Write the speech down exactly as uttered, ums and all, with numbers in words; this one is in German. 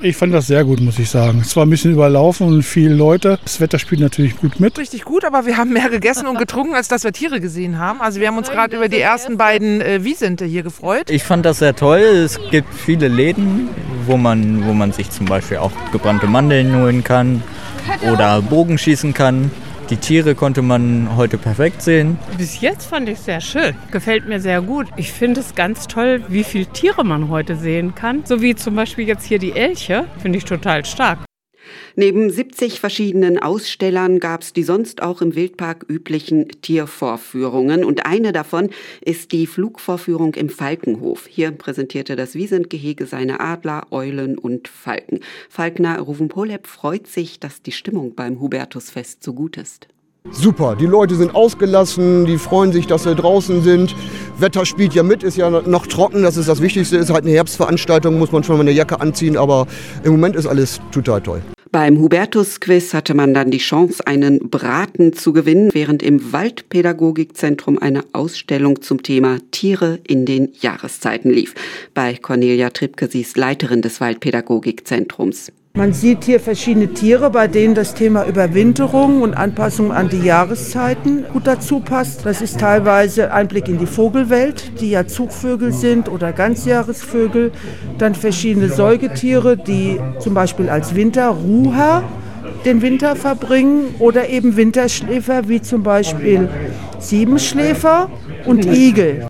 Ich fand das sehr gut, muss ich sagen. Es war ein bisschen überlaufen und viele Leute. Das Wetter spielt natürlich gut mit. Richtig gut, aber wir haben mehr gegessen und getrunken, als dass wir Tiere gesehen haben. Also wir haben uns gerade über die ersten beiden äh, Wiesente hier gefreut. Ich fand das sehr toll. Es gibt viele Läden, wo man, wo man sich zum Beispiel auch gebrannte Mandeln holen kann oder Bogen schießen kann. Die Tiere konnte man heute perfekt sehen. Bis jetzt fand ich es sehr schön. Gefällt mir sehr gut. Ich finde es ganz toll, wie viele Tiere man heute sehen kann. So wie zum Beispiel jetzt hier die Elche. Finde ich total stark. Neben siebzig verschiedenen Ausstellern gab es die sonst auch im Wildpark üblichen Tiervorführungen. Und eine davon ist die Flugvorführung im Falkenhof. Hier präsentierte das Wiesentgehege seine Adler, Eulen und Falken. Falkner Ruven Polep freut sich, dass die Stimmung beim Hubertusfest so gut ist. Super, die Leute sind ausgelassen, die freuen sich, dass sie draußen sind. Wetter spielt ja mit, ist ja noch trocken, das ist das Wichtigste. Ist halt eine Herbstveranstaltung, muss man schon mal eine Jacke anziehen, aber im Moment ist alles total toll. Beim Hubertus-Quiz hatte man dann die Chance, einen Braten zu gewinnen, während im Waldpädagogikzentrum eine Ausstellung zum Thema Tiere in den Jahreszeiten lief. Bei Cornelia Trippke, sie ist Leiterin des Waldpädagogikzentrums. Man sieht hier verschiedene Tiere, bei denen das Thema Überwinterung und Anpassung an die Jahreszeiten gut dazu passt. Das ist teilweise Einblick in die Vogelwelt, die ja Zugvögel sind oder Ganzjahresvögel. Dann verschiedene Säugetiere, die zum Beispiel als Winterruher den Winter verbringen oder eben Winterschläfer, wie zum Beispiel Siebenschläfer und Igel.